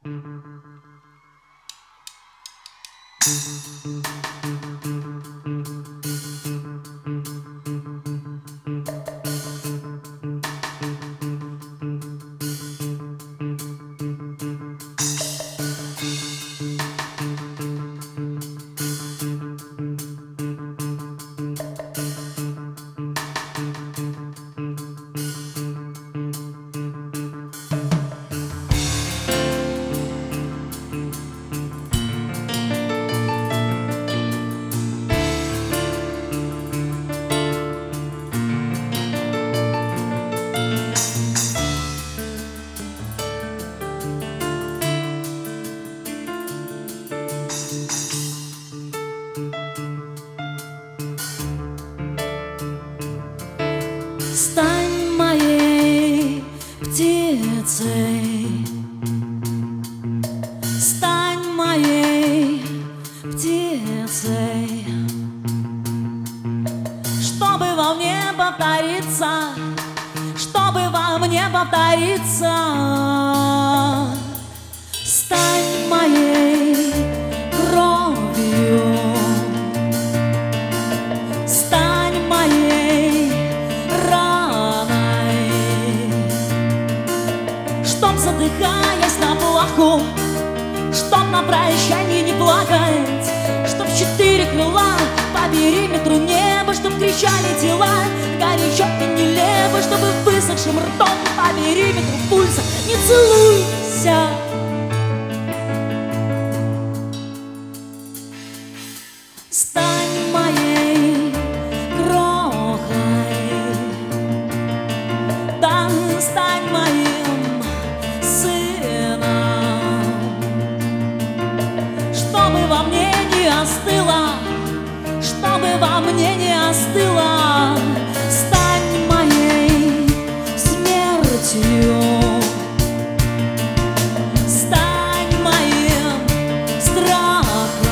Стань моей птицей, стань моей птицей, чтобы во мне повториться, чтобы во мне повториться. Стань моей кровью, стань моей раной, чтоб, задыхаясь на плаху, чтоб на прощанье не плакать, чтоб в 4 крыла по периметру неба, чтоб кричали тела горячо и нелепо, чтобы высохшим ртом по периметру пульса не целуйся. Стань моей крохой, да, стань моим сыном, чтобы во мне не остыло, чтобы во мне не остыло. Стань моей смертью, стань моим страхом,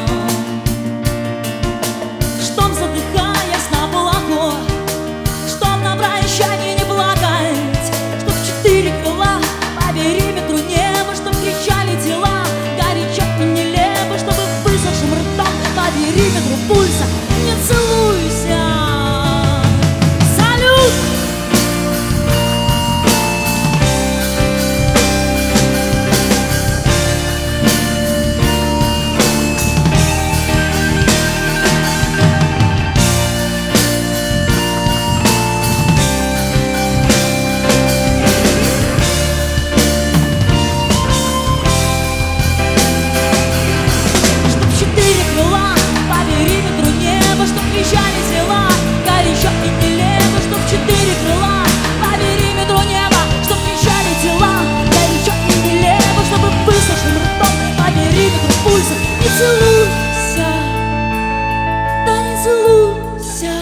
чтоб, задыхаясь на плаху, чтоб на прощанье не плакать, чтоб в 4 крыла по периметру неба, чтоб кричали тела горячо и нелепо, чтобы высохшим ртом по периметру пульса не целуйся. Салют! Не целуйся, да не целуйся.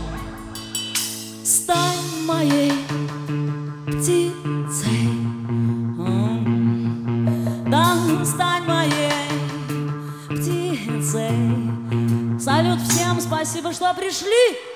Стань моей птицей, да, стань моей птицей. Салют всем, спасибо, что пришли.